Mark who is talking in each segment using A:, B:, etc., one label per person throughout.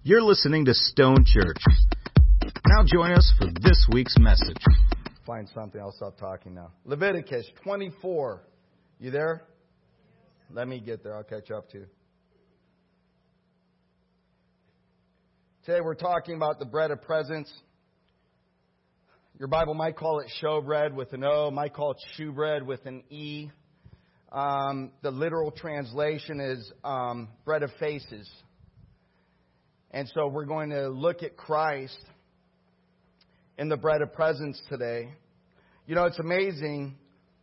A: You're listening to Stone Church. Now join us for this week's message.
B: Find something, I'll stop talking now. Leviticus 24. You there? Let me get there, I'll catch up to you. Today we're talking about the bread of presence. Your Bible might call it showbread with an O, might call it shewbread with an E. The literal translation is bread of faces. And so we're going to look at Christ in the bread of presence today. You know, it's amazing,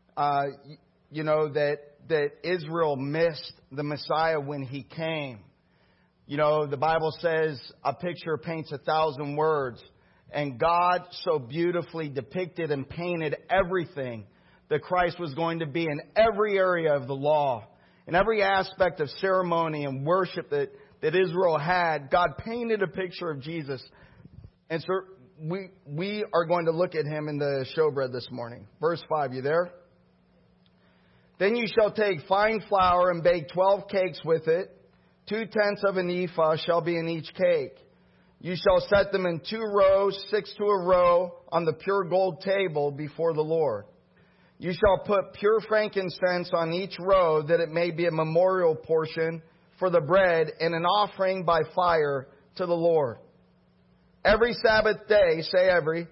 B: that Israel missed the Messiah when He came. You know, the Bible says a picture paints 1,000 words. And God so beautifully depicted and painted everything that Christ was going to be in every area of the law. In every aspect of ceremony and worship that Israel had, God painted a picture of Jesus. And so we are going to look at Him in the showbread this morning. Verse 5, you there? Then you shall take fine flour and bake 12 cakes with it. 2/10 of an ephah shall be in each cake. You shall set them in 2 rows, 6 to a row, on the pure gold table before the Lord. You shall put pure frankincense on each row, that it may be a memorial portion for the bread and an offering by fire to the Lord. Every Sabbath day, say every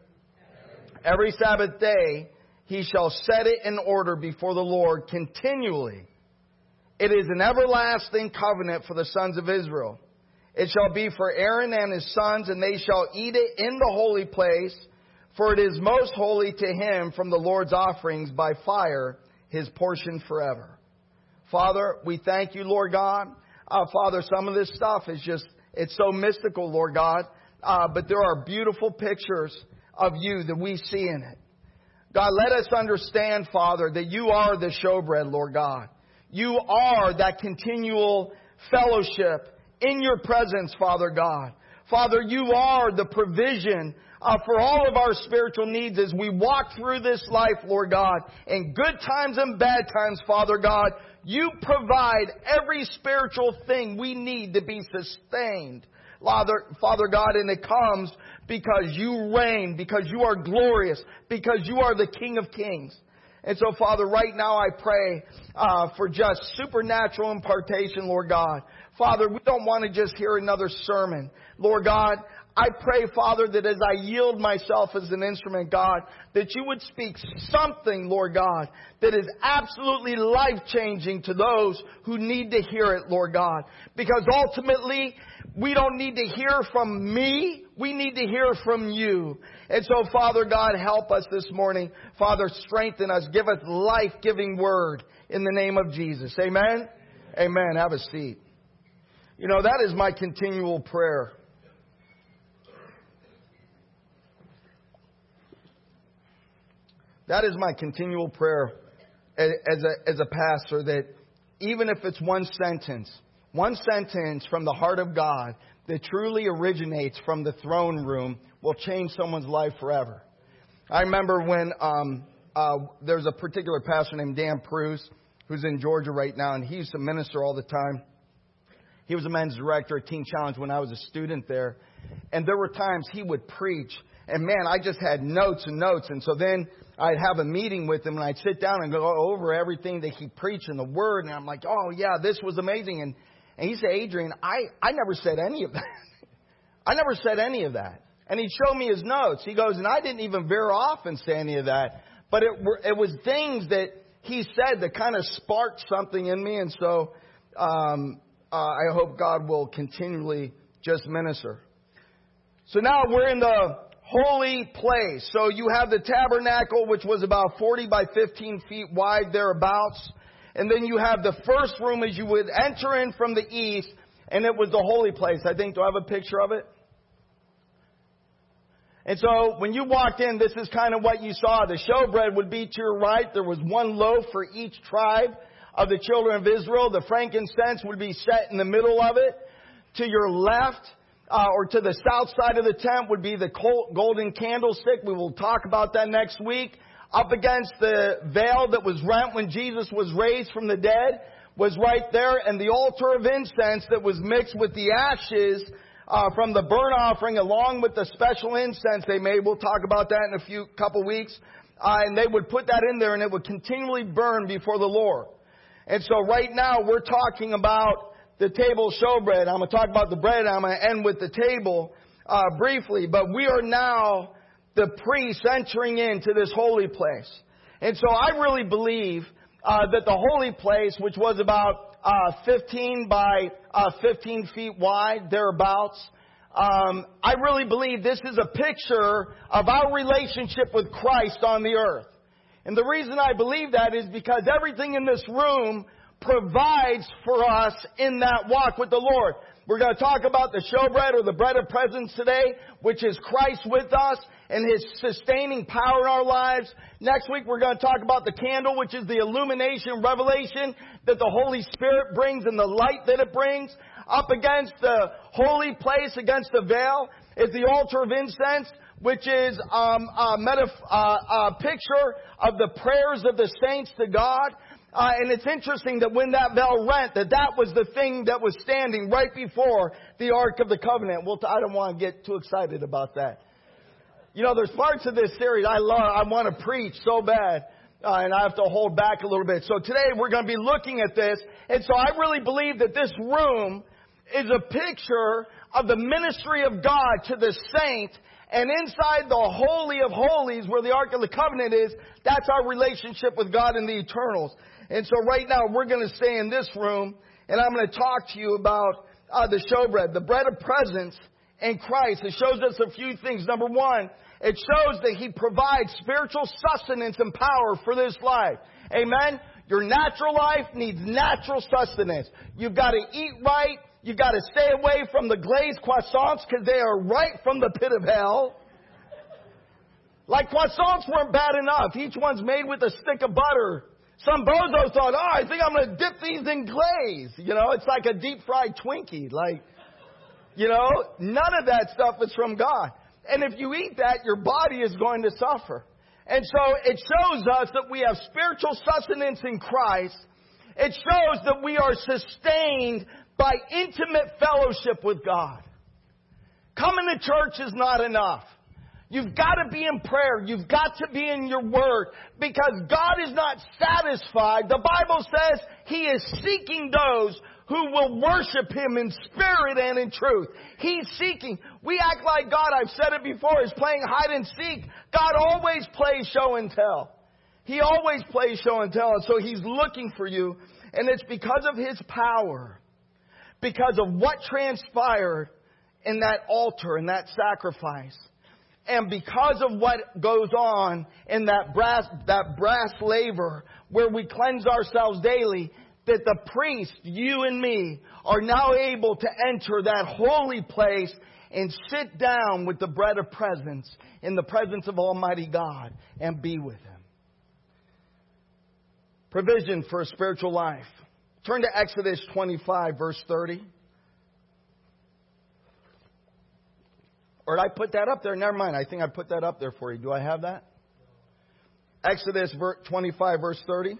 B: Sabbath day, he shall set it in order before the Lord continually. It is an everlasting covenant for the sons of Israel. It shall be for Aaron and his sons, and they shall eat it in the holy place, for it is most holy to him from the Lord's offerings by fire, his portion forever. Father, we thank you, Lord God. Father, some of this stuff is it's so mystical, Lord God. But there are beautiful pictures of you that we see in it. God, let us understand, Father, that you are the showbread, Lord God. You are that continual fellowship in your presence, Father God. Father, you are the provision for all of our spiritual needs as we walk through this life, Lord God. In good times and bad times, Father God, you provide every spiritual thing we need to be sustained. Father God, and it comes because you reign, because you are glorious, because you are the King of Kings. And so, Father, right now I pray for just supernatural impartation, Lord God. Father, we don't want to just hear another sermon. Lord God, I pray, Father, that as I yield myself as an instrument, God, that you would speak something, Lord God, that is absolutely life-changing to those who need to hear it, Lord God. Because ultimately, we don't need to hear from me. We need to hear from you. And so, Father God, help us this morning. Father, strengthen us. Give us life-giving word in the name of Jesus. Amen? Amen. Have a seat. You know, that is my continual prayer. That is my continual prayer as a pastor, that even if it's one sentence from the heart of God that truly originates from the throne room will change someone's life forever. I remember when there's a particular pastor named Dan Pruse who's in Georgia right now, and he used to minister all the time. He was a men's director at Teen Challenge when I was a student there. And there were times he would preach, and man, I just had notes and notes. And so then I'd have a meeting with him, and I'd sit down and go over everything that he preached in the Word. And I'm like, oh, yeah, this was amazing. And he said, Adrian, I never said any of that. I never said any of that. And he'd show me his notes. He goes, and I didn't even veer off and say any of that. But it was things that he said that kind of sparked something in me. And so I hope God will continually just minister. So now we're in the holy place. So you have the tabernacle, which was about 40 by 15 feet wide, thereabouts. And then you have the first room as you would enter in from the east, and it was the holy place. I think, do I have a picture of it? And so when you walked in, this is kind of what you saw. The showbread would be to your right. There was one loaf for each tribe of the children of Israel. The frankincense would be set in the middle of it. To your left, or to the south side of the tent, would be the golden candlestick. We will talk about that next week. Up against the veil that was rent when Jesus was raised from the dead was right there. And the altar of incense that was mixed with the ashes from the burnt offering along with the special incense they made. We'll talk about that in a couple weeks. And they would put that in there and it would continually burn before the Lord. And so right now we're talking about the table showbread. I'm going to talk about the bread. I'm going to end with the table briefly. But we are now the priests entering into this holy place. And so I really believe that the holy place, which was about 15 by 15 feet wide, thereabouts, I really believe this is a picture of our relationship with Christ on the earth. And the reason I believe that is because everything in this room provides for us in that walk with the Lord. We're going to talk about the showbread or the bread of presence today, which is Christ with us and His sustaining power in our lives. Next week we're going to talk about the candle, which is the illumination, revelation that the Holy Spirit brings and the light that it brings. Up against the holy place, against the veil, is the altar of incense, which is a picture of the prayers of the saints to God. And it's interesting that when that veil rent, that was the thing that was standing right before the Ark of the Covenant. Well, I don't want to get too excited about that. You know, there's parts of this series I want to preach so bad, and I have to hold back a little bit. So today we're going to be looking at this. And so I really believe that this room is a picture of the ministry of God to the saint. And inside the Holy of Holies, where the Ark of the Covenant is, that's our relationship with God in the eternals. And so right now we're going to stay in this room, and I'm going to talk to you about the showbread, the bread of presence in Christ. It shows us a few things. Number one, it shows that He provides spiritual sustenance and power for this life. Amen? Your natural life needs natural sustenance. You've got to eat right. You've got to stay away from the glazed croissants because they are right from the pit of hell. Like croissants weren't bad enough. Each one's made with a stick of butter. Some bozo thought, I think I'm going to dip these in glaze. You know, it's like a deep fried Twinkie. None of that stuff is from God. And if you eat that, your body is going to suffer. And so it shows us that we have spiritual sustenance in Christ. It shows that we are sustained by intimate fellowship with God. Coming to church is not enough. You've got to be in prayer. You've got to be in your Word, because God is not satisfied. The Bible says He is seeking those who will worship Him in spirit and in truth. He's seeking. We act like God, I've said it before, is playing hide and seek. God always plays show and tell. He always plays show and tell. And so He's looking for you. And it's because of His power, because of what transpired in that altar, in that sacrifice, and because of what goes on in that brass laver where we cleanse ourselves daily, that the priest, you and me, are now able to enter that holy place and sit down with the bread of presence in the presence of Almighty God and be with Him. Provision for a spiritual life. Turn to Exodus 25, verse 30. Or did I put that up there? Never mind. I think I put that up there for you. Do I have that? Exodus 25, verse 30.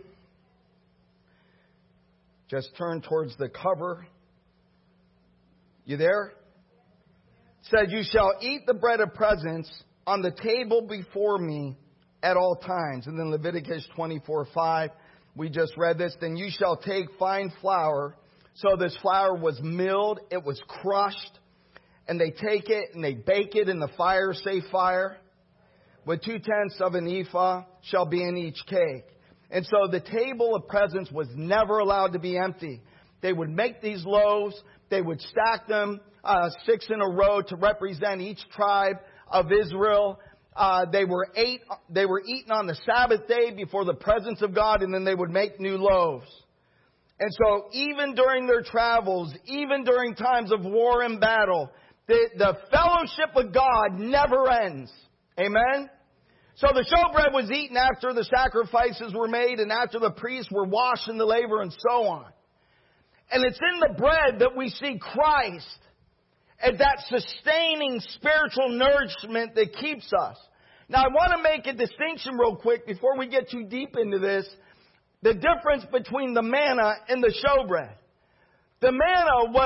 B: Just turn towards the cover. You there? It said, you shall eat the bread of presence on the table before me at all times. And then Leviticus 24:5, we just read this. Then you shall take fine flour. So this flour was milled. It was crushed. And they take it and they bake it in the fire, say fire, with 2/10 of an ephah shall be in each cake. And so the table of presence was never allowed to be empty. They would make these loaves. They would stack them 6 in a row to represent each tribe of Israel. They were eaten on the Sabbath day before the presence of God, and then they would make new loaves. And so even during their travels, even during times of war and battle, the fellowship with God never ends. Amen? So the showbread was eaten after the sacrifices were made and after the priests were washed in the laver and so on. And it's in the bread that we see Christ as that sustaining spiritual nourishment that keeps us. Now I want to make a distinction real quick before we get too deep into this. The difference between the manna and the showbread. The manna was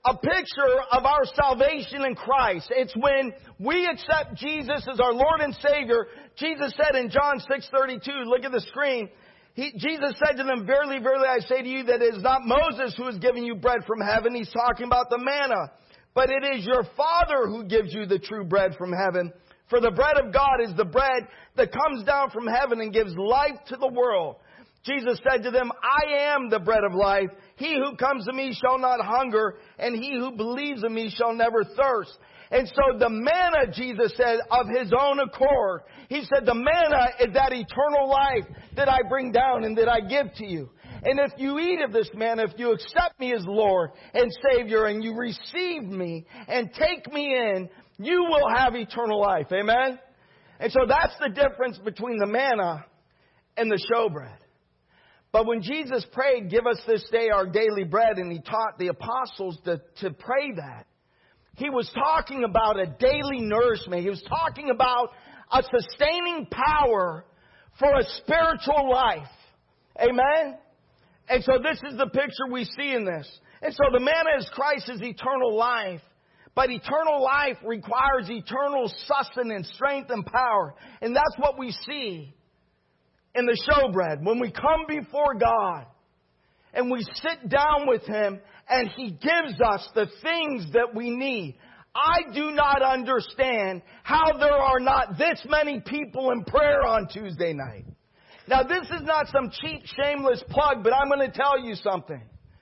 B: a picture of our salvation in Christ. It's when we accept Jesus as our Lord and Savior. Jesus said in John 6:32, look at the screen. Jesus said to them, verily, verily, I say to you that it is not Moses who has given you bread from heaven. He's talking about the manna. But it is your Father who gives you the true bread from heaven. For the bread of God is the bread that comes down from heaven and gives life to the world. Jesus said to them, I am the bread of life. He who comes to me shall not hunger, and he who believes in me shall never thirst. And so the manna, Jesus said, of his own accord, he said, the manna is that eternal life that I bring down and that I give to you. And if you eat of this manna, if you accept me as Lord and Savior, and you receive me and take me in, you will have eternal life. Amen? And so that's the difference between the manna and the showbread. But when Jesus prayed, give us this day our daily bread, and he taught the apostles to pray that, he was talking about a daily nourishment. He was talking about a sustaining power for a spiritual life. Amen? And so this is the picture we see in this. And so the manna is Christ's eternal life. But eternal life requires eternal sustenance, strength, and power. And that's what we see in the showbread. When we come before God and we sit down with Him and He gives us the things that we need. I do not understand how there are not this many people in prayer on Tuesday night. Now, this is not some cheap, shameless plug, but I'm going to tell you something.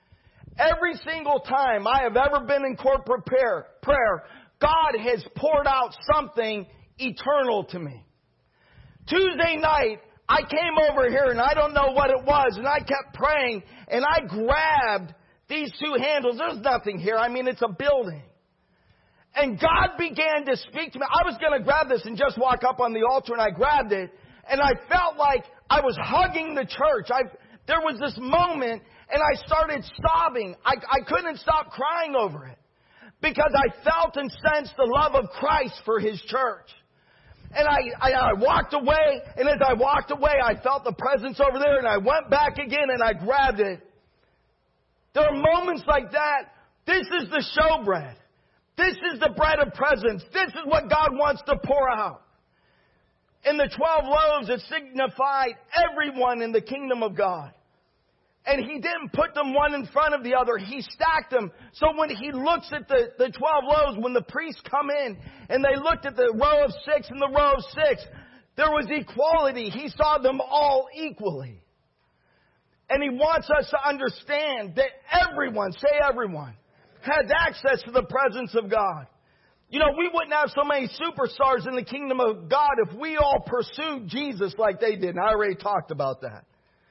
B: Every single time I have ever been in corporate prayer, God has poured out something eternal to me. Tuesday night, I came over here and I don't know what it was, and I kept praying, and I grabbed these two handles. There's nothing here. I mean, it's a building. And God began to speak to me. I was going to grab this and just walk up on the altar, and I grabbed it, and I felt like I was hugging the church. There was this moment, and I started sobbing. I couldn't stop crying over it because I felt and sensed the love of Christ for His church. And I walked away, and as I walked away, I felt the presence over there, and I went back again, and I grabbed it. There are moments like that. This is the showbread. This is the bread of presence. This is what God wants to pour out. In the 12 loaves, it signified everyone in the kingdom of God. And He didn't put them one in front of the other. He stacked them. So when He looks at the 12 loaves, when the priests come in and they looked at the row of 6 and the row of 6, there was equality. He saw them all equally. And He wants us to understand that everyone, say everyone, has access to the presence of God. You know, we wouldn't have so many superstars in the kingdom of God if we all pursued Jesus like they did. And I already talked about that.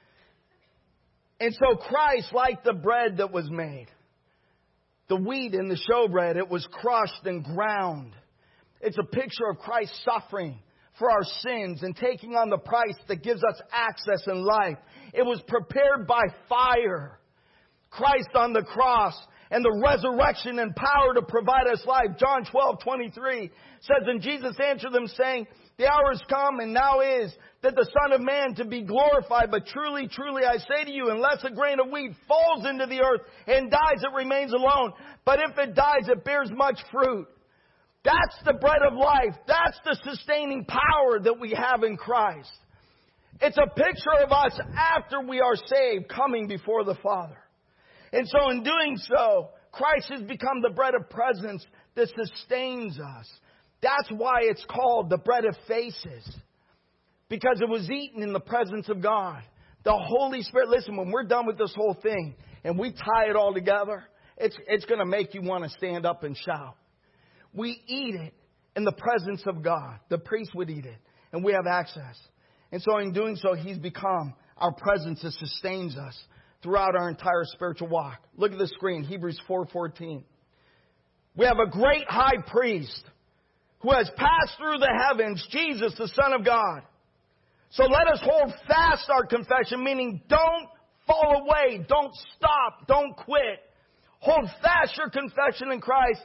B: And so Christ, like the bread that was made, the wheat in the showbread, it was crushed and ground. It's a picture of Christ suffering for our sins and taking on the price that gives us access in life. It was prepared by fire. Christ on the cross and the resurrection and power to provide us life. John 12:23 says, and Jesus answered them saying, the hour has come and now is that the Son of Man to be glorified. But truly, truly, I say to you, unless a grain of wheat falls into the earth and dies, it remains alone. But if it dies, it bears much fruit. That's the bread of life. That's the sustaining power that we have in Christ. It's a picture of us after we are saved, coming before the Father. And so in doing so, Christ has become the bread of presence that sustains us. That's why it's called the bread of faces. Because it was eaten in the presence of God. The Holy Spirit, listen, when we're done with this whole thing and we tie it all together, it's going to make you want to stand up and shout. We eat it in the presence of God. The priest would eat it, and we have access. And so in doing so, He's become our presence that sustains us throughout our entire spiritual walk. Look at the screen, Hebrews 4:14. We have a great high priest who has passed through the heavens, Jesus, the Son of God. So let us hold fast our confession, meaning don't fall away, don't stop, don't quit. Hold fast your confession in Christ,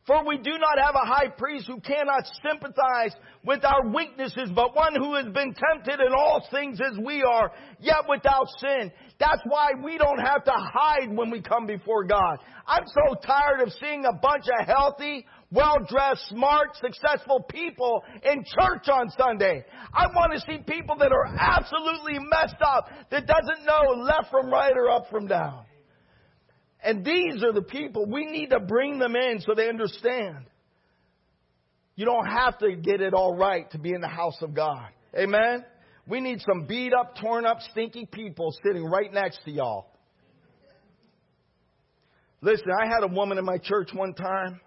B: For we do not have a high priest who cannot sympathize with our weaknesses, but one who has been tempted in all things as we are, yet without sin. That's why we don't have to hide when we come before God. I'm so tired of seeing a bunch of healthy, well-dressed, smart, successful people in church on Sunday. I want to see people that are absolutely messed up, that doesn't know left from right or up from down. And these are the people, we need to bring them in so they understand. You don't have to get it all right to be in the house of God. Amen? We need some beat up, torn up, stinky people sitting right next to y'all. Listen, I had a woman in my church one time.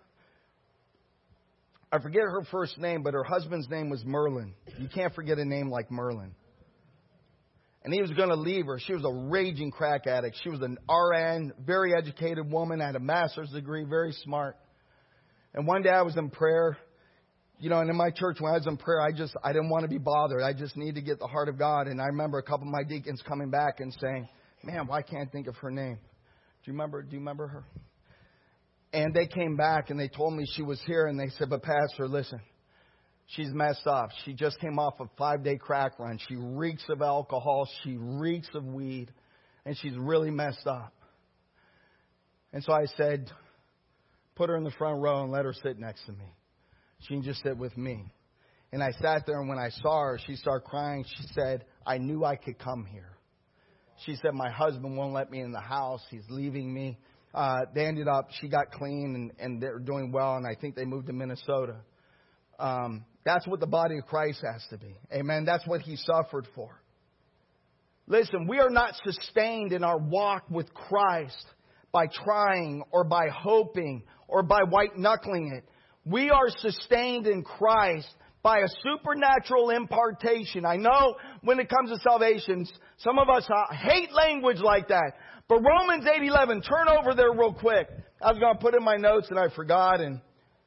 B: I forget her first name, but her husband's name was Merlin. You can't forget a name like Merlin. And he was going to leave her. She was a raging crack addict. She was an RN, very educated woman, had a master's degree, very smart. And one day I was in prayer, and in my church when I was in prayer, I didn't want to be bothered. I just needed to get the heart of God. And I remember a couple of my deacons coming back and saying, man, why can't I think of her name? Do you remember her? And they came back and they told me she was here, and they said, but Pastor, listen. She's messed up. She just came off a 5-day crack run. She reeks of alcohol. She reeks of weed. And she's really messed up. And so I said, put her in the front row and let her sit next to me. She can just sit with me. And I sat there, and when I saw her, she started crying. She said, I knew I could come here. She said, my husband won't let me in the house. He's leaving me. They ended up, she got clean, and they're doing well. And I think they moved to Minnesota. That's what the body of Christ has to be. Amen. That's what He suffered for. Listen, we are not sustained in our walk with Christ by trying or by hoping or by white-knuckling it. We are sustained in Christ by a supernatural impartation. I know when it comes to salvation, some of us hate language like that. But Romans 8:11, turn over there real quick. I was going to put in my notes and I forgot, and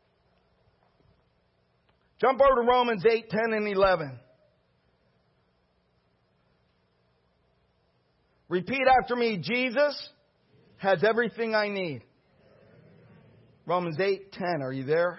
B: jump over to Romans 8, 10, and 11. Repeat after me. Jesus has everything I need. Romans 8, 10. Are you there?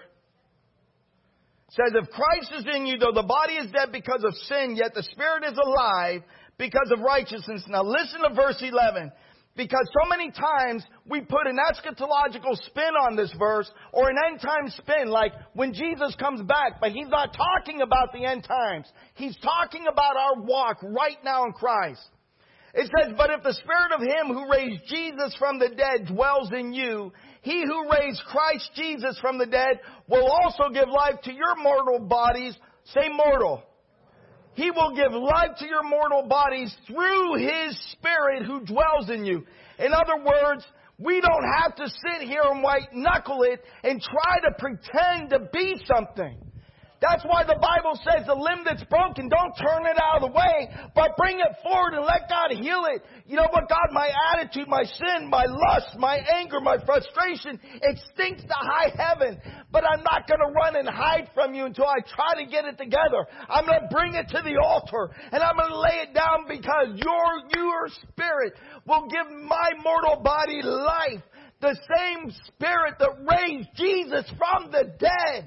B: It says, if Christ is in you, though the body is dead because of sin, yet the Spirit is alive because of righteousness. Now listen to verse 11. Because so many times we put an eschatological spin on this verse, or an end time spin, like when Jesus comes back. But He's not talking about the end times. He's talking about our walk right now in Christ. It says, but if the Spirit of Him who raised Jesus from the dead dwells in you, He who raised Christ Jesus from the dead will also give life to your mortal bodies. Say mortal. He will give life to your mortal bodies through His Spirit who dwells in you. In other words, we don't have to sit here and white-knuckle it and try to pretend to be something. That's why the Bible says the limb that's broken, don't turn it out of the way, but bring it forward and let God heal it. You know what, God, my attitude, my sin, my lust, my anger, my frustration, it stinks to high heaven. But I'm not going to run and hide from you until I try to get it together. I'm going to bring it to the altar, and I'm going to lay it down because your Spirit will give my mortal body life. The same Spirit that raised Jesus from the dead.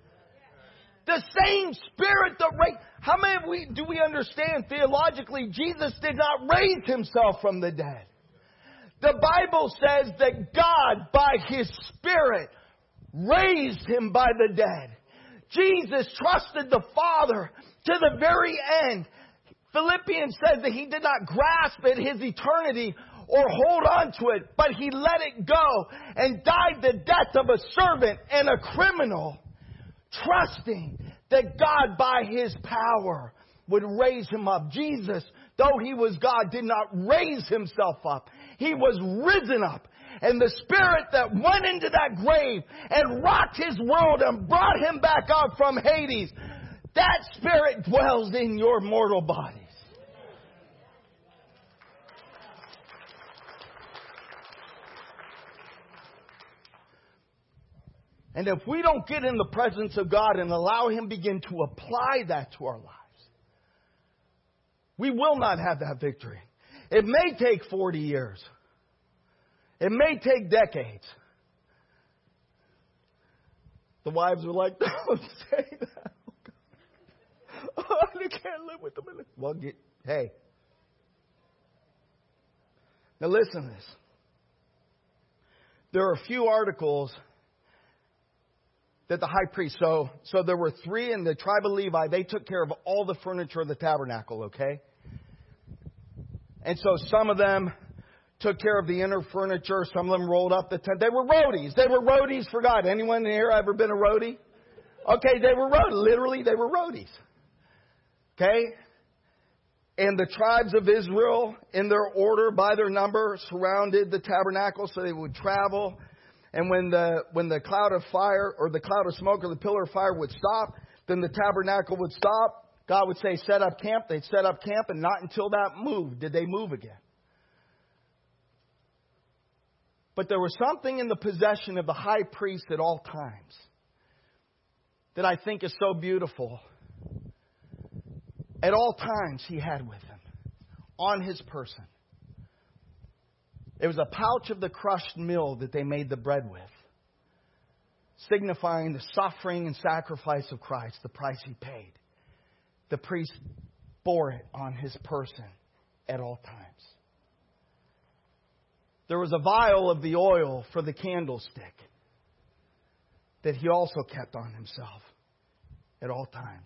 B: The same Spirit that raised... How many do we understand theologically Jesus did not raise Himself from the dead? The Bible says that God, by His Spirit, raised Him by the dead. Jesus trusted the Father to the very end. Philippians says that He did not grasp at His eternity or hold on to it, but He let it go and died the death of a servant and a criminal, trusting that God by His power would raise Him up. Jesus, though He was God, did not raise Himself up. He was risen up. And the Spirit that went into that grave and rocked His world and brought Him back up from Hades, that Spirit dwells in your mortal bodies. And if we don't get in the presence of God and allow Him begin to apply that to our lives, we will not have that victory. It may take 40 years. It may take decades. The wives were like, don't say that. Oh, God. Oh, I can't live with them. Well, hey. Now listen to this. There are a few articles that the high priest, so there were 3 in the tribe of Levi. They took care of all the furniture of the tabernacle, okay? And so some of them took care of the inner furniture. Some of them rolled up the tent. They were roadies. They were roadies for God. Anyone here ever been a roadie? Okay, they were roadies. Literally, they were roadies. Okay? And the tribes of Israel, in their order, by their number, surrounded the tabernacle so they would travel. And when the cloud of fire or the cloud of smoke or the pillar of fire would stop, then the tabernacle would stop. God would say, set up camp. They'd set up camp, and not until that moved did they move again. But there was something in the possession of the high priest at all times that I think is so beautiful. At all times he had with him, on his person. It was a pouch of the crushed meal that they made the bread with, signifying the suffering and sacrifice of Christ, the price he paid. The priest bore it on his person at all times. There was a vial of the oil for the candlestick that he also kept on himself at all times.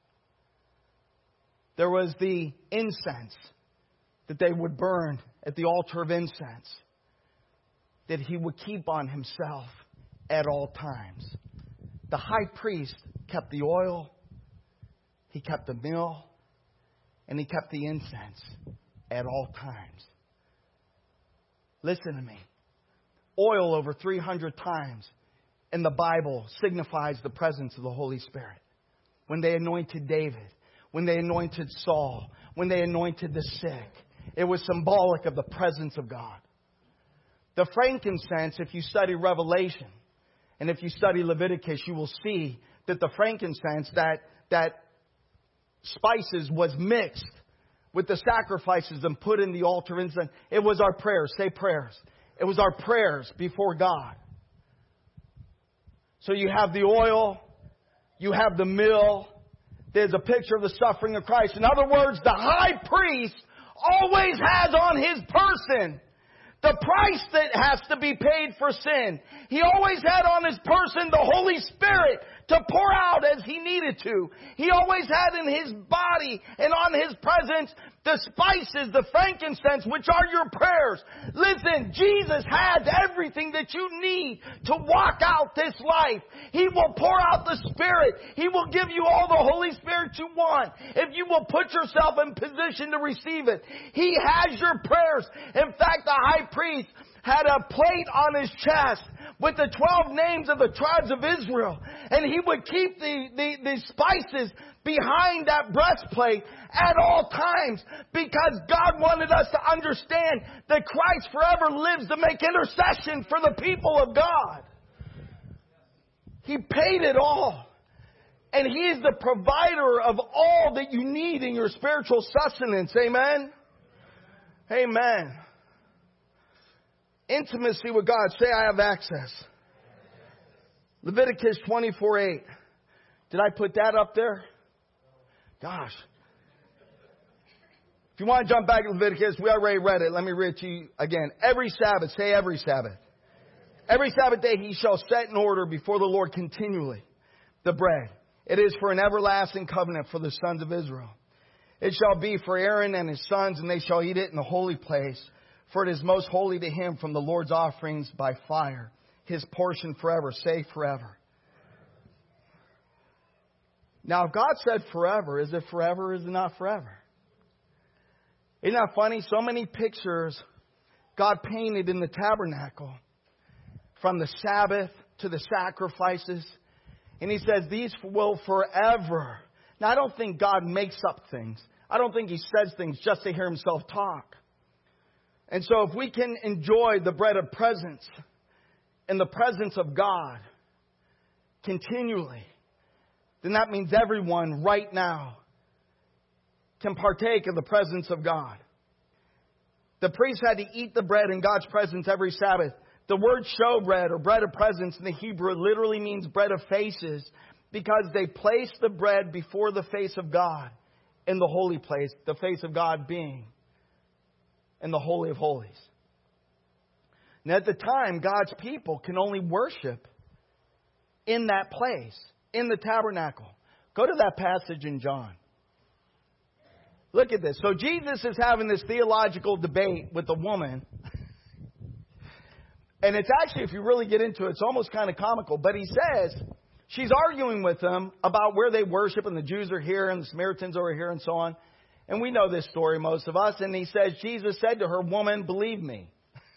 B: There was the incense that they would burn at the altar of incense that he would keep on himself at all times. The high priest kept the oil, he kept the meal, and he kept the incense at all times. Listen to me. Oil over 300 times in the Bible signifies the presence of the Holy Spirit. When they anointed David, when they anointed Saul, when they anointed the sick, it was symbolic of the presence of God. The frankincense, if you study Revelation and if you study Leviticus, you will see that the frankincense, that spices was mixed with the sacrifices and put in the altar incense. It was our prayers. Say prayers. It was our prayers before God. So you have the oil, you have the meal. There's a picture of the suffering of Christ. In other words, the high priest always has on his person the price that has to be paid for sin. He always had on his person the Holy Spirit to pour out as he needed to. He always had in his body and on his presence the spices, the frankincense, which are your prayers. Listen, Jesus has everything that you need to walk out this life. He will pour out the Spirit. He will give you all the Holy Spirit you want if you will put yourself in position to receive it. He has your prayers. In fact, the high priest had a plate on his chest with the 12 names of the tribes of Israel. And he would keep the spices behind that breastplate at all times, because God wanted us to understand that Christ forever lives to make intercession for the people of God. He paid it all. And He is the provider of all that you need in your spiritual sustenance. Amen? Amen. Intimacy with God. Say, I have access. Leviticus 24:8. Did I put that up there? Gosh. If you want to jump back to Leviticus, we already read it. Let me read it to you again. Every Sabbath, say every Sabbath. Every Sabbath day he shall set in order before the Lord continually the bread. It is for an everlasting covenant for the sons of Israel. It shall be for Aaron and his sons, and they shall eat it in the holy place. For it is most holy to him from the Lord's offerings by fire. His portion forever. Say forever. Now, if God said forever, is it forever or is it not forever? Isn't that funny? So many pictures God painted in the tabernacle, from the Sabbath to the sacrifices. And He says these will forever. Now, I don't think God makes up things. I don't think He says things just to hear Himself talk. And so if we can enjoy the bread of presence in the presence of God continually, then that means everyone right now can partake of the presence of God. The priest had to eat the bread in God's presence every Sabbath. The word showbread or bread of presence in the Hebrew literally means bread of faces, because they placed the bread before the face of God in the holy place, the face of God being in the Holy of Holies. And at the time, God's people can only worship in that place, in the tabernacle. Go to that passage in John. Look at this. So Jesus is having this theological debate with the woman. And it's actually, if you really get into it, it's almost kind of comical. But he says, she's arguing with them about where they worship, and the Jews are here, and the Samaritans are here, and so on. And we know this story, most of us. And he says, Jesus said to her, "Woman, believe me."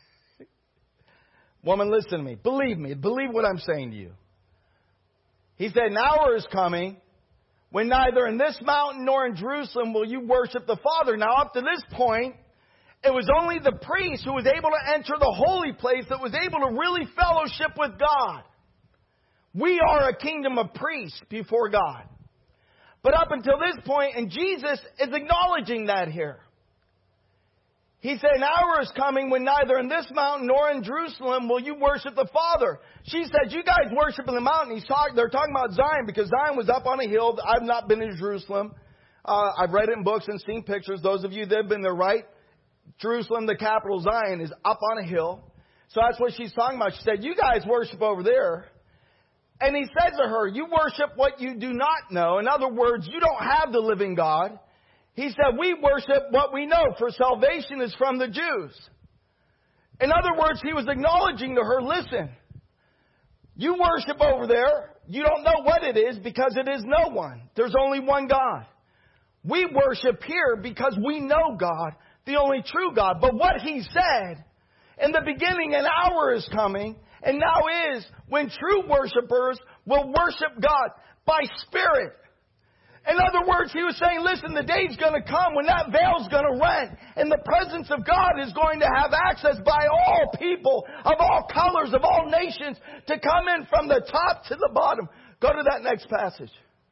B: Woman, listen to me. Believe me. Believe what I'm saying to you. He said, "An hour is coming when neither in this mountain nor in Jerusalem will you worship the Father." Now, up to this point, it was only the priest who was able to enter the holy place that was able to really fellowship with God. We are a kingdom of priests before God. But up until this point, and Jesus is acknowledging that here. He said, "An hour is coming when neither in this mountain nor in Jerusalem will you worship the Father." She said, "You guys worship in the mountain." They're talking about Zion, because Zion was up on a hill. I've not been to Jerusalem. I've read it in books and seen pictures. Those of you that have been there, right? Jerusalem, the capital Zion, is up on a hill. So that's what she's talking about. She said, "You guys worship over there." And he says to her, "You worship what you do not know." In other words, you don't have the living God. He said, "We worship what we know, for salvation is from the Jews." In other words, he was acknowledging to her, listen, you worship over there. You don't know what it is, because it is no one. There's only one God. We worship here because we know God, the only true God. But what he said, in the beginning, an hour is coming, and now is, when true worshipers will worship God by Spirit. In other words, he was saying, listen, the day's going to come when that veil's going to rent, and the presence of God is going to have access by all people of all colors, of all nations, to come in from the top to the bottom. Go to that next passage.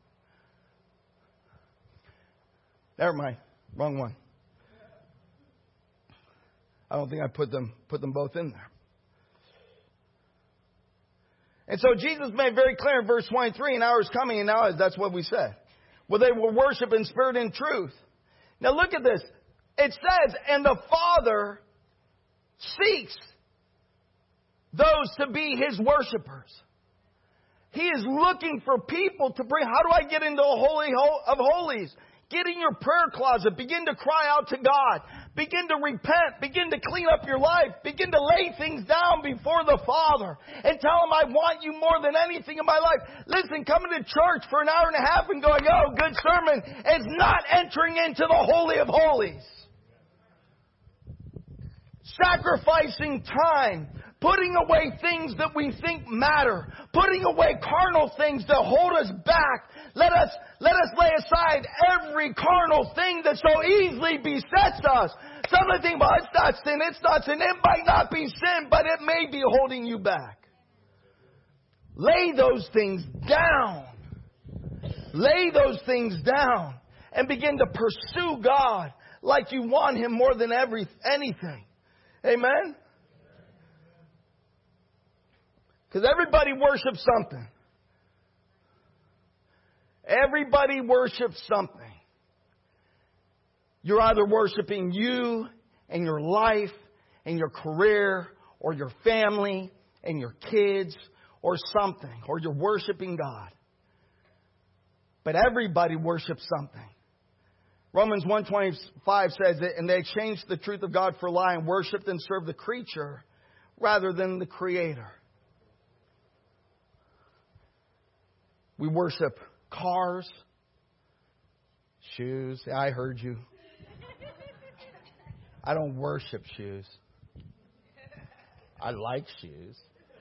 B: Never mind. Wrong one. I don't think I put them both in there. And so Jesus made very clear in verse 23, "An hour is coming," and now that's what we said. "Well, they will worship in spirit and truth." Now look at this. It says, "And the Father seeks those to be His worshipers." He is looking for people to bring. How do I get into the Holy of Holies? Get in your prayer closet. Begin to cry out to God. Begin to repent. Begin to clean up your life. Begin to lay things down before the Father and tell Him, "I want you more than anything in my life." Listen, coming to church for an hour and a half and going, "Oh, good sermon," is not entering into the Holy of Holies. Sacrificing time. Putting away things that we think matter. Putting away carnal things that hold us back. Let us lay aside every carnal thing that so easily besets us. Some of the things, well, it's not sin, it's not sin. It might not be sin, but it may be holding you back. Lay those things down. Lay those things down. And begin to pursue God like you want Him more than anything. Amen? Because everybody worships something. Everybody worships something. You're either worshiping you and your life and your career or your family and your kids or something. Or you're worshiping God. But everybody worships something. Romans 1:25 says that, "And they exchanged the truth of God for a lie and worshipped and served the creature rather than the Creator." We worship cars, shoes. I heard you. I don't worship shoes. I like shoes.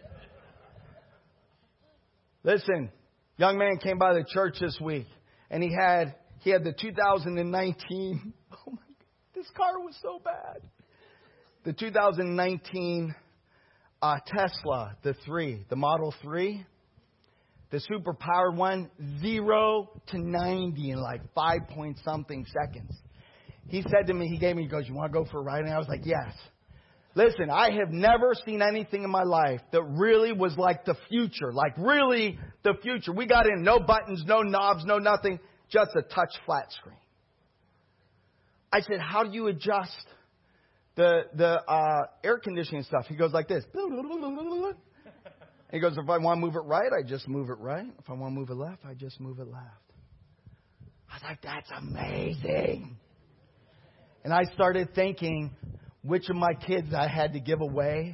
B: Listen, young man came by the church this week, and he had the 2019. Oh my God, this car was so bad. The 2019 Tesla, the Model 3. The super powered one, 0 to 90 in like 5-point-something seconds. He said to me, he goes, "You want to go for a ride?" And I was like, "Yes." Listen, I have never seen anything in my life that really was like the future. Like really the future. We got in no buttons, no knobs, no nothing. Just a touch flat screen. I said, how do you adjust the air conditioning stuff? He goes like this. He goes, if I want to move it right, I just move it right. If I want to move it left, I just move it left. I was like, that's amazing. And I started thinking which of my kids I had to give away.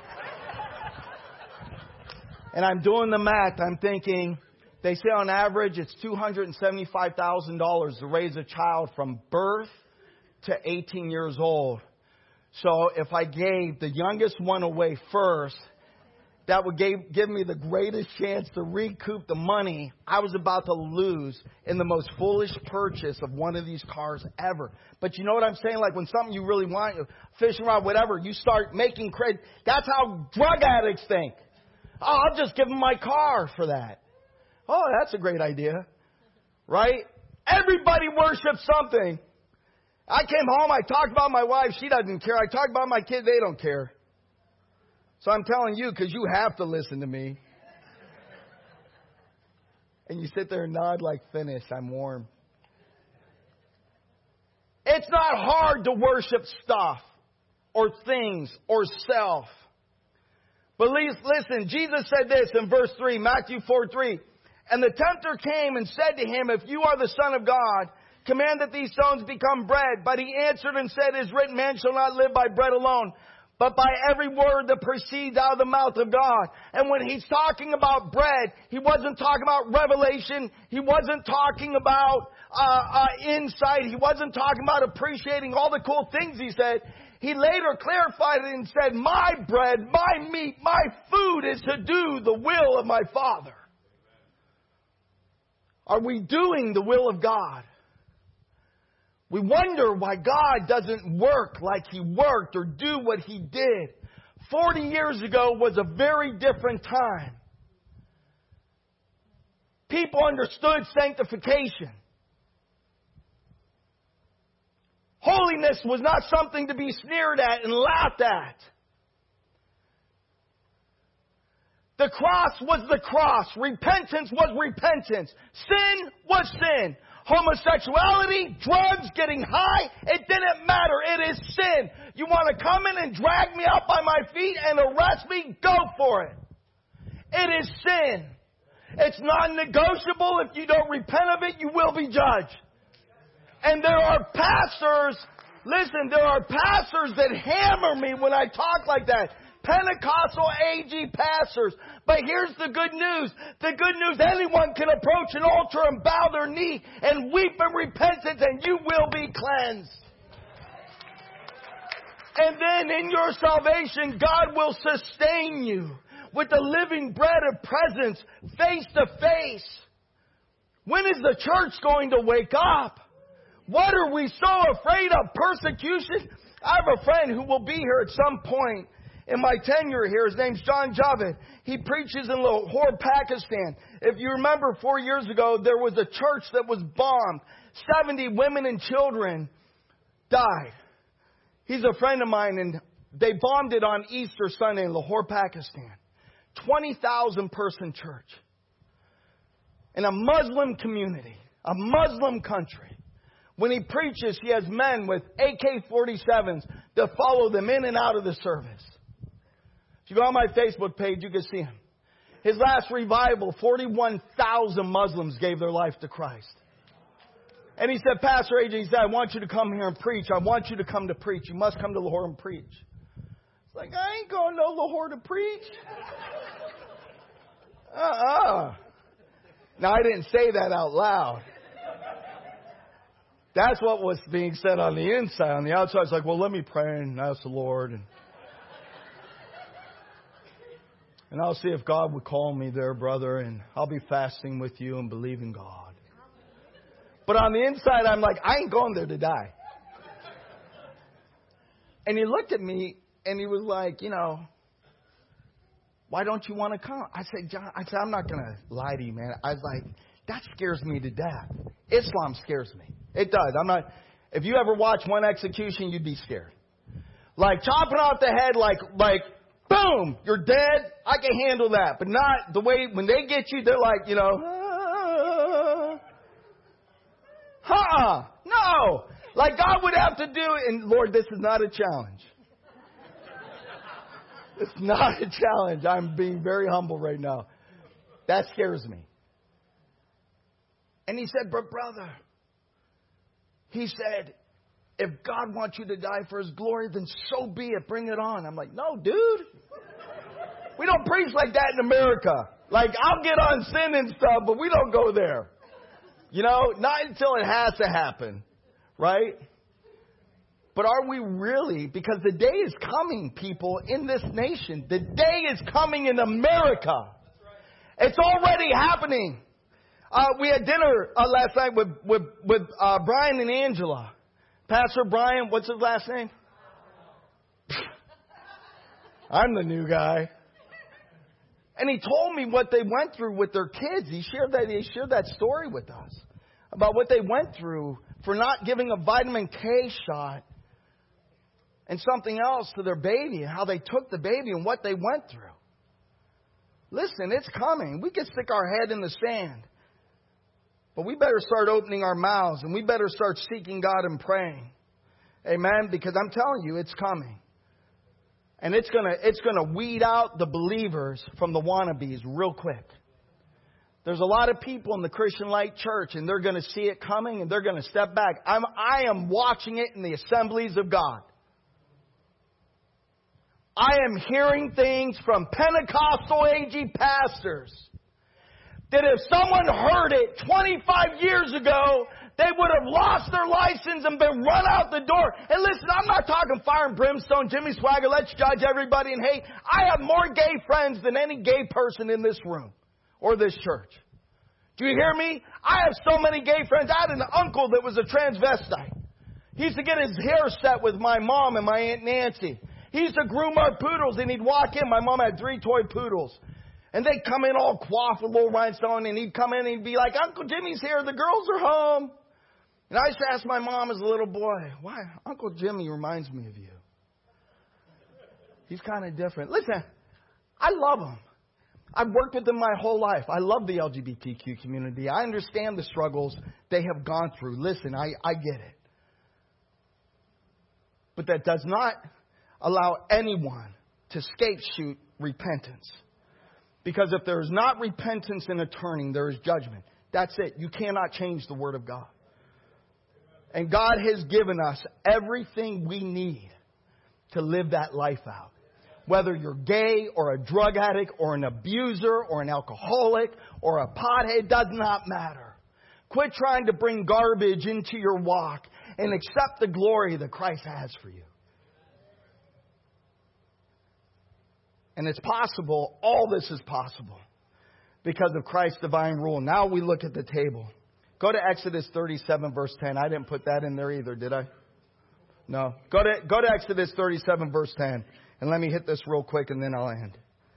B: And I'm doing the math. I'm thinking, they say on average it's $275,000 to raise a child from birth to 18 years old. So if I gave the youngest one away first, that would give me the greatest chance to recoup the money I was about to lose in the most foolish purchase of one of these cars ever. But you know what I'm saying? Like when something you really want, fishing rod, whatever, you start making credit. That's how drug addicts think. Oh, I'll just give them my car for that. Oh, that's a great idea. Right? Everybody worships something. I came home, I talked about my wife, she doesn't care. I talked about my kids, they don't care. So I'm telling you, because you have to listen to me. And you sit there and nod like, finish, I'm warm. It's not hard to worship stuff or things or self. But listen, Jesus said this in verse 3, Matthew 4:3. And the tempter came and said to him, if you are the Son of God, command that these stones become bread. But he answered and said, it is written, man shall not live by bread alone, but by every word that proceeds out of the mouth of God. And when he's talking about bread, he wasn't talking about revelation. He wasn't talking about insight. He wasn't talking about appreciating all the cool things he said. He later clarified it and said, my bread, my meat, my food is to do the will of my Father. Are we doing the will of God? We wonder why God doesn't work like He worked or do what He did. 40 years ago was a very different time. People understood sanctification. Holiness was not something to be sneered at and laughed at. The cross was the cross. Repentance was repentance. Sin was sin. Homosexuality, drugs, getting high, it didn't matter. It is sin. You want to come in and drag me up by my feet and arrest me? Go for it. It is sin. It's non-negotiable. If you don't repent of it, you will be judged. And there are pastors, listen, there are pastors that hammer me when I talk like that. Pentecostal AG pastors. But here's the good news. The good news, anyone can approach an altar and bow their knee and weep in repentance and you will be cleansed. And then in your salvation, God will sustain you with the living bread of presence face to face. When is the church going to wake up? What are we so afraid of? Persecution? I have a friend who will be here at some point in my tenure here. His name's John Javed. He preaches in Lahore, Pakistan. If you remember 4 years ago, there was a church that was bombed. 70 women and children died. He's a friend of mine, and they bombed it on Easter Sunday in Lahore, Pakistan. 20,000 person church. In a Muslim community, a Muslim country. When he preaches, he has men with AK-47s that follow them in and out of the service. If you go on my Facebook page, you can see him. His last revival, 41,000 Muslims gave their life to Christ. And he said, Pastor AJ, he said, I want you to come here and preach. I want you to come to preach. You must come to Lahore and preach. It's like, I ain't going to Lahore to preach. Now, I didn't say that out loud. That's what was being said on the inside. On the outside, it's like, well, let me pray and ask the Lord. And I'll see if God would call me there, brother. And I'll be fasting with you and believing God. But on the inside, I'm like, I ain't going there to die. And he looked at me and he was like, why don't you want to come? I said, John, I'm not going to lie to you, man. I was like, that scares me to death. Islam scares me. It does. If you ever watch one execution, you'd be scared. Like chopping off the head, like boom, you're dead. I can handle that. But not the way, when they get you, they're like, no. Like God would have to do it. And Lord, this is not a challenge. It's not a challenge. I'm being very humble right now. That scares me. And he said, but brother, he said, if God wants you to die for his glory, then so be it. Bring it on. I'm like, no, dude. We don't preach like that in America. Like, I'll get on sin and stuff, but we don't go there. Not until it has to happen. Right? But are we really? Because the day is coming, people, in this nation. The day is coming in America. It's already happening. We had dinner last night with Brian and Angela. Pastor Brian, what's his last name? I'm the new guy. And he told me what they went through with their kids. He shared that story with us about what they went through for not giving a vitamin K shot and something else to their baby, and how they took the baby and what they went through. Listen, it's coming. We can stick our head in the sand. But we better start opening our mouths, and we better start seeking God and praying. Amen? Because I'm telling you, it's coming. And it's gonna weed out the believers from the wannabes real quick. There's a lot of people in the Christian Light Church, and they're going to see it coming, and they're going to step back. I am watching it in the assemblies of God. I am hearing things from Pentecostal AG pastors that if someone heard it 25 years ago, they would have lost their license and been run out the door. And listen, I'm not talking fire and brimstone, Jimmy Swagger, let's judge everybody and hate. I have more gay friends than any gay person in this room or this church. Do you hear me? I have so many gay friends. I had an uncle that was a transvestite. He used to get his hair set with my mom and my Aunt Nancy. He used to groom our poodles, and he'd walk in. My mom had 3 toy poodles. And they'd come in all coiffed with little rhinestone, and he'd come in and he'd be like, Uncle Jimmy's here. The girls are home. And I used to ask my mom as a little boy, why? Uncle Jimmy reminds me of you. He's kind of different. Listen, I love him. I've worked with them my whole life. I love the LGBTQ community. I understand the struggles they have gone through. Listen, I get it. But that does not allow anyone to scapegoat repentance. Because if there is not repentance and a turning, there is judgment. That's it. You cannot change the Word of God. And God has given us everything we need to live that life out. Whether you're gay or a drug addict or an abuser or an alcoholic or a pothead, does not matter. Quit trying to bring garbage into your walk and accept the glory that Christ has for you. And it's possible, all this is possible because of Christ's divine rule. Now we look at the table. Go to Exodus 37 verse 10. I didn't put that in there either, did I? No. Go to Exodus 37 verse 10. And let me hit this real quick and then I'll end.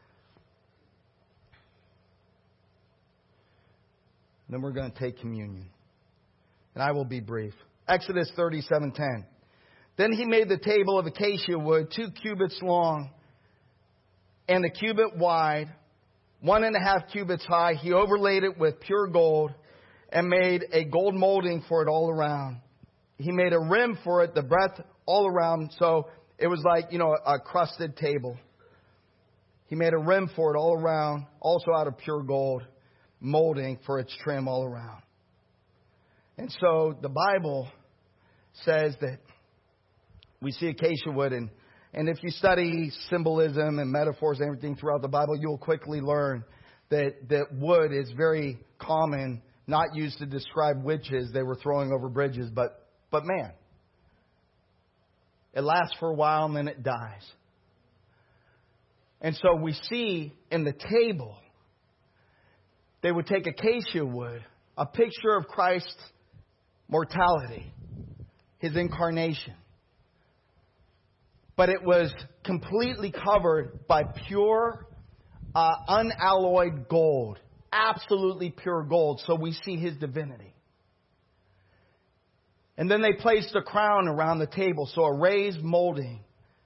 B: Then we're going to take communion. And I will be brief. Exodus 37:10. Then he made the table of acacia wood, 2 cubits long and a cubit wide, 1.5 cubits high. He overlaid it with pure gold and made a gold molding for it all around. He made a rim for it, the breadth all around. So it was like, a crusted table. He made a rim for it all around, also out of pure gold, molding for its trim all around. And so the Bible says that we see acacia wood, and if you study symbolism and metaphors and everything throughout the Bible, you'll quickly learn that wood is very common, not used to describe witches they were throwing over bridges, but man. It lasts for a while and then it dies. And so we see in the table, they would take acacia wood, a picture of Christ's mortality, His incarnation. But it was completely covered by pure, unalloyed gold. Absolutely pure gold. So we see His divinity. And then they placed a crown around the table. So a raised molding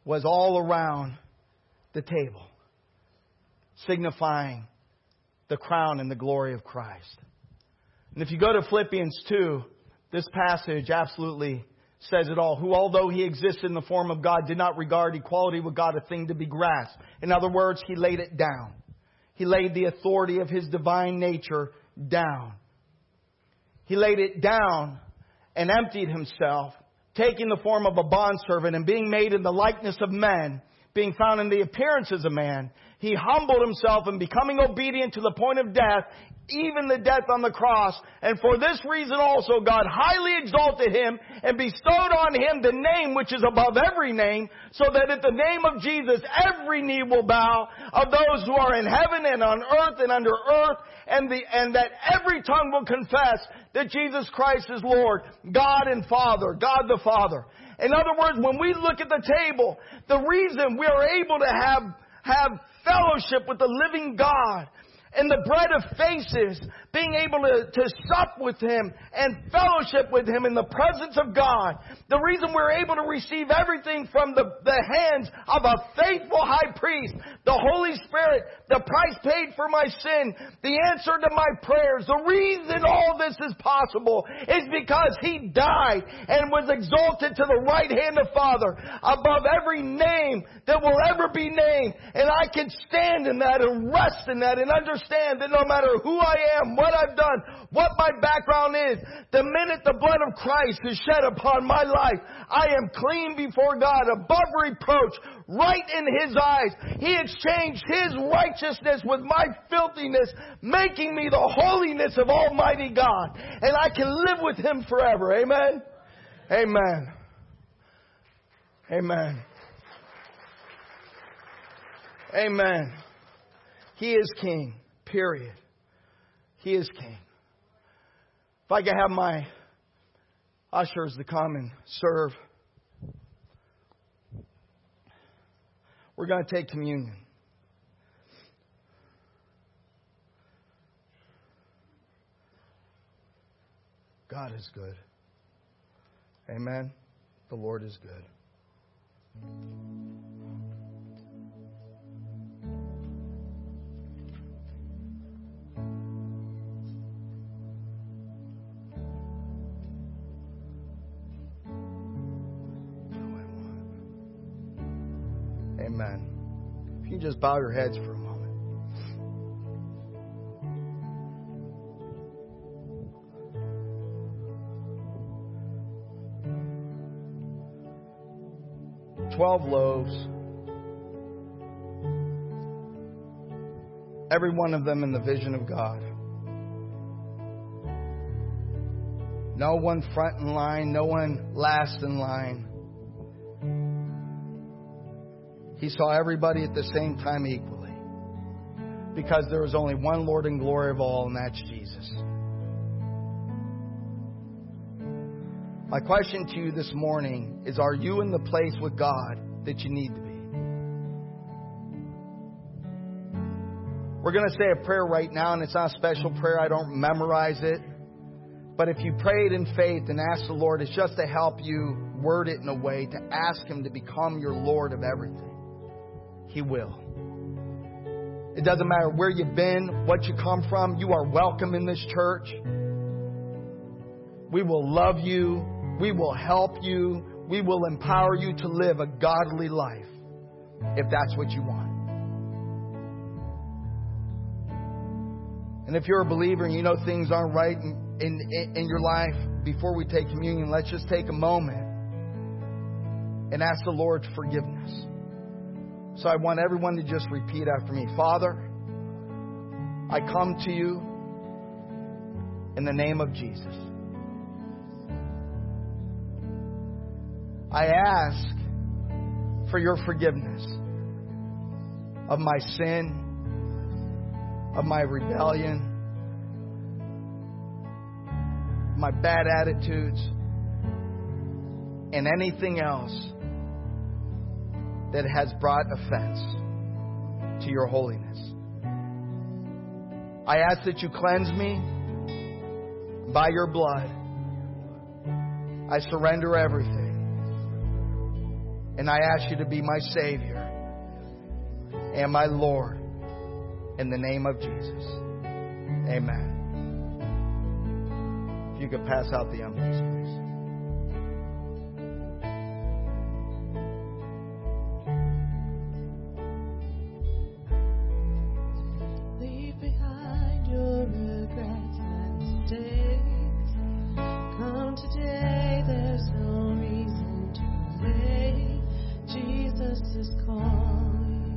B: was all around the table, signifying the crown and the glory of Christ. And if you go to Philippians 2, this passage absolutely says it all. Who, although He existed in the form of God, did not regard equality with God a thing to be grasped. In other words, He laid it down. He laid the authority of His divine nature down. He laid it down and emptied Himself, taking the form of a bondservant and being made in the likeness of men, being found in the appearance as a man. He humbled Himself and becoming obedient to the point of death, even the death on the cross. And for this reason also God highly exalted Him and bestowed on Him the name which is above every name, so that at the name of Jesus every knee will bow, of those who are in heaven and on earth and under earth, and that every tongue will confess that Jesus Christ is Lord, God and Father, God the Father. In other words, when we look at the table, the reason we are able to have fellowship with the living God and the bread of faces, being able to sup with Him and fellowship with Him in the presence of God. The reason we're able to receive everything from the hands of a faithful high priest, the Holy Spirit, the price paid for my sin, the answer to my prayers. The reason all this is possible is because He died and was exalted to the right hand of Father above every name that will ever be named. And I can stand in that and rest in that and understand that no matter who I am, what I've done, what my background is, the minute the blood of Christ is shed upon my life, I am clean before God, above reproach, right in His eyes. He exchanged His righteousness with my filthiness, making me the holiness of Almighty God. And I can live with Him forever. Amen? Amen. Amen. Amen. He is King. Period. He is King. If I could have my ushers to come and serve. We're going to take communion. God is good. Amen. The Lord is good. Amen. If you just bow your heads for a moment. $12 loaves. Every one of them in the vision of God. No one front in line, no one last in line. He saw everybody at the same time equally. Because there was only one Lord and glory of all, and that's Jesus. My question to you this morning is, are you in the place with God that you need to be? We're going to say a prayer right now, and it's not a special prayer. I don't memorize it. But if you prayed in faith and asked the Lord, it's just to help you word it in a way to ask Him to become your Lord of everything. He will. It doesn't matter where you've been, what you come from. You are welcome in this church. We will love you. We will help you. We will empower you to live a godly life if that's what you want. And if you're a believer and you know things aren't right in your life, before we take communion, let's just take a moment and ask the Lord forgiveness. So I want everyone to just repeat after me. Father, I come to you in the name of Jesus. I ask for your forgiveness of my sin, of my rebellion, my bad attitudes, and anything else that has brought offense to your holiness. I ask that you cleanse me by your blood. I surrender everything. And I ask you to be my Savior and my Lord. In the name of Jesus. Amen. If you could pass out the envelopes, please.
C: Leave behind your regrets and mistakes. Come today, there's no reason to wait. Jesus is calling.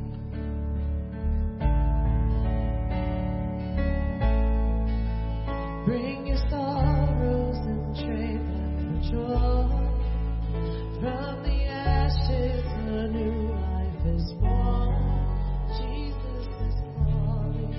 C: Bring your sorrows and trade them for joy. From the ashes, a new life is born. Jesus is calling.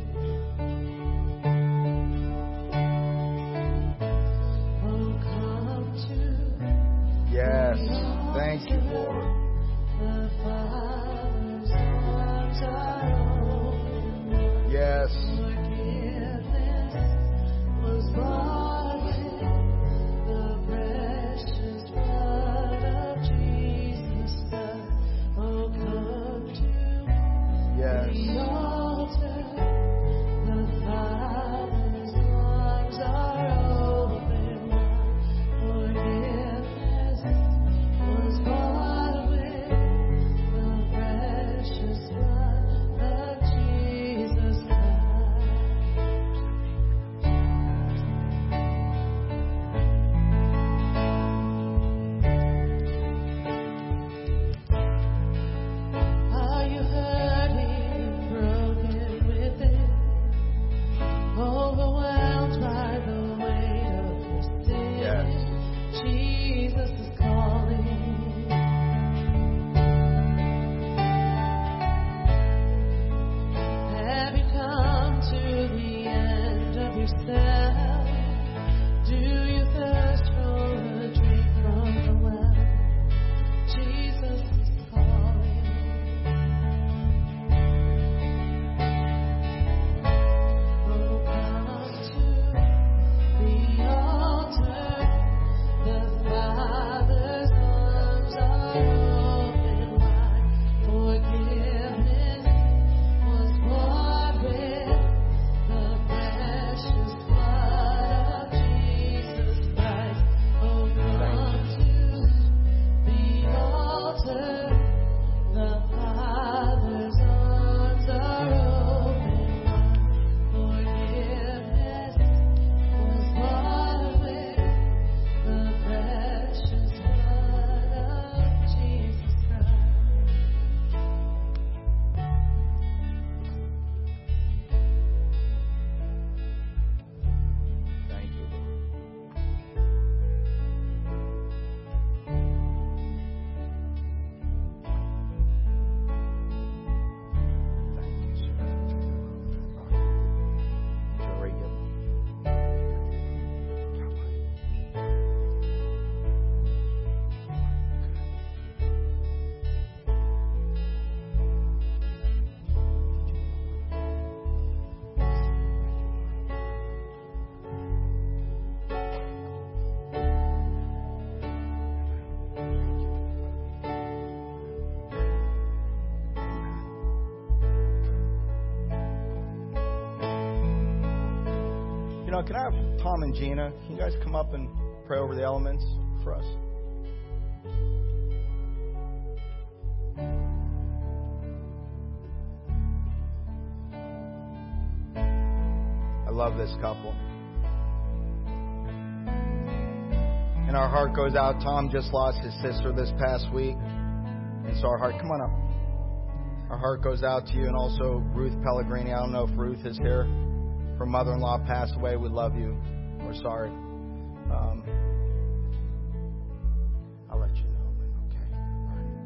C: Oh, come to
B: Yes. Thank you, Lord.
C: the Father's arms are open.
B: Yes.
C: Forgiveness was bought with the precious blood of Jesus Christ. Oh, come to
B: Yes.
C: the altar. The Father's arms are open wide. Forgiveness was bought with the precious blood of Jesus Christ. Are you hurting, broken within, overwhelmed by the weight of your sin?
B: Yes.
C: Jesus is calling. Have you come to the end of yourself? Do you thirst for a drink from the well? Jesus is calling. Oh, come to the altar. The Father's arms are open wide. Forgiveness was bought with the precious blood of Jesus Christ. Oh, come to the altar. The Father's arms are open wide. Forgiveness was bought with the precious blood of Jesus Christ.
B: Thank you, Lord. Thank you, sir. Jory, can I have Tom and Gina? Can you guys come up and pray over the elements for us? I love this couple. And our heart goes out. Tom just lost his sister this past week. And so our heart, come on up. Our heart goes out to you. And also Ruth Pellegrini. I don't know if Ruth is here. Her mother-in-law passed away. We love you. We're sorry. I'll let you know. Okay. All right.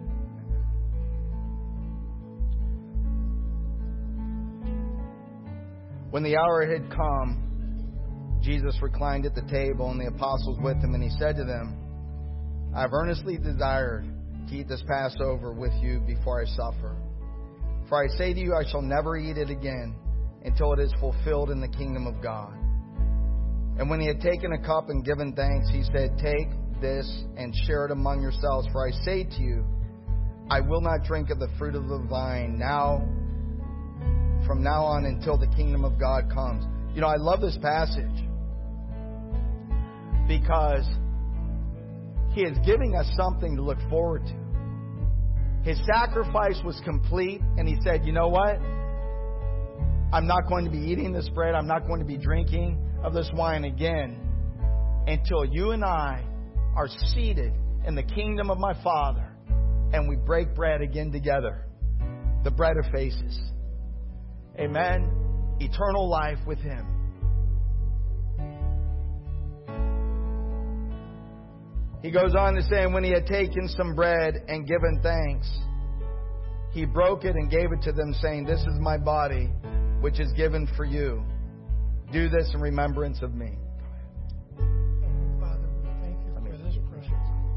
B: When the hour had come, Jesus reclined at the table and the apostles with him, and he said to them, I have earnestly desired to eat this Passover with you before I suffer. For I say to you, I shall never eat it again until it is fulfilled in the kingdom of God. And when he had taken a cup and given thanks, he said, Take this and share it among yourselves. For I say to you I will not drink of the fruit of the vine from now on until the kingdom of God comes. You know, I love this passage because He is giving us something to look forward to. His sacrifice was complete, and He said, you know what? I'm not going to be eating this bread. I'm not going to be drinking of this wine again until you and I are seated in the kingdom of my Father and we break bread again together. The bread of faces. Amen. Eternal life with Him. He goes on to say, and when He had taken some bread and given thanks, He broke it and gave it to them, saying, this is my body, which is given for you. Do this in remembrance of me.
D: Father, we thank you for this bread.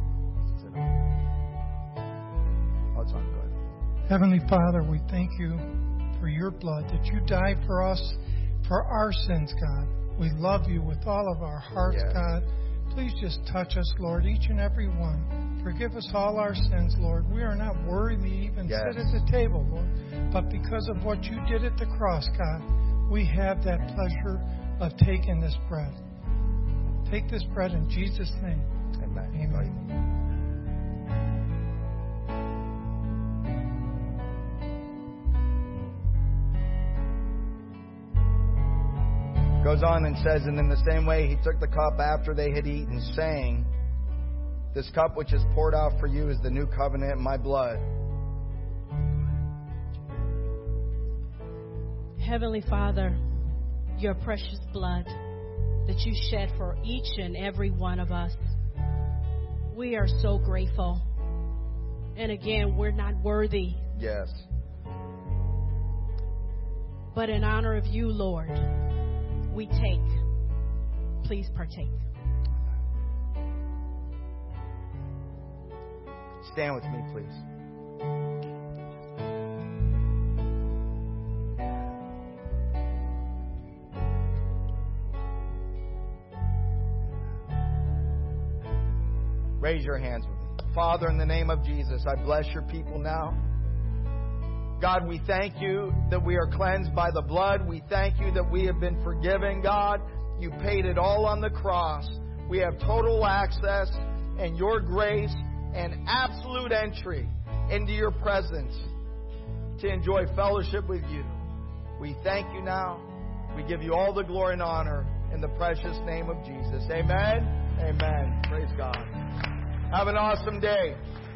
B: Oh, it's on. Go ahead.
D: Heavenly Father, we thank you for your blood, that you died for us, for our sins, God. We love you with all of our hearts,
B: Yes.
D: God. Please just touch us, Lord, each and every one. Forgive us all our sins, Lord. We are not worthy to even
B: Yes.
D: sit at the table, Lord. But because of what you did at the cross, God, we have that pleasure of taking this bread. Take this bread in Jesus' name.
B: Amen.
D: Amen.
B: Goes on and says, and in the same way He took the cup after they had eaten, saying, this cup which is poured out for you is the new covenant in my blood.
E: Heavenly Father, your precious blood that you shed for each and every one of us. We are so grateful. And again, we're not worthy.
B: Yes.
E: But in honor of you, Lord, we take. Please partake.
B: Stand with me, please. Raise your hands with me. Father, in the name of Jesus, I bless your people now. God, we thank you that we are cleansed by the blood. We thank you that we have been forgiven, God. You paid it all on the cross. We have total access and your grace and absolute entry into your presence to enjoy fellowship with you. We thank you now. We give you all the glory and honor in the precious name of Jesus. Amen. Amen. Praise God. Have an awesome day.